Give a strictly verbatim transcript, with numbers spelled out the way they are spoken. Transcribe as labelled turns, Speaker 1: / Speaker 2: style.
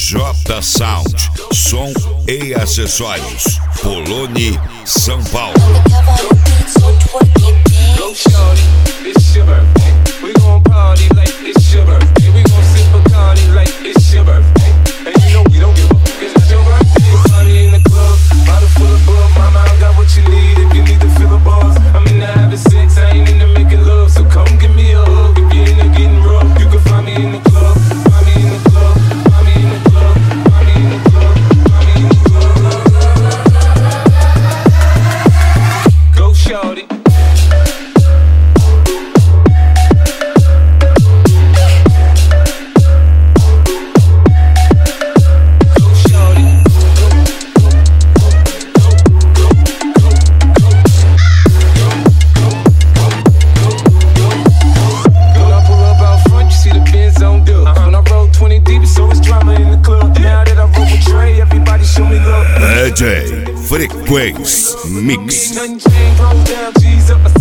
Speaker 1: J Sound, som e acessórios. Poloni, São Paulo.
Speaker 2: Go shorty, it's your birthday. We gon' party like it's your birthday. We gon' sip Bacardi like it's your birthday. And you know we don't give a fuck, it's your birthday. Party in the club, bottle full of bug. Mama, I got what you need if you need to fill a buzz. I'm in the having sex, I ain't into making love. So come give me a hug if you're into getting rough. You can find me in the club, find me in the club, find me in the club, find me in the club, find me in the club. Go shorty.
Speaker 1: D J Frequência Mix.
Speaker 2: Nothing changed, roll down, G's up,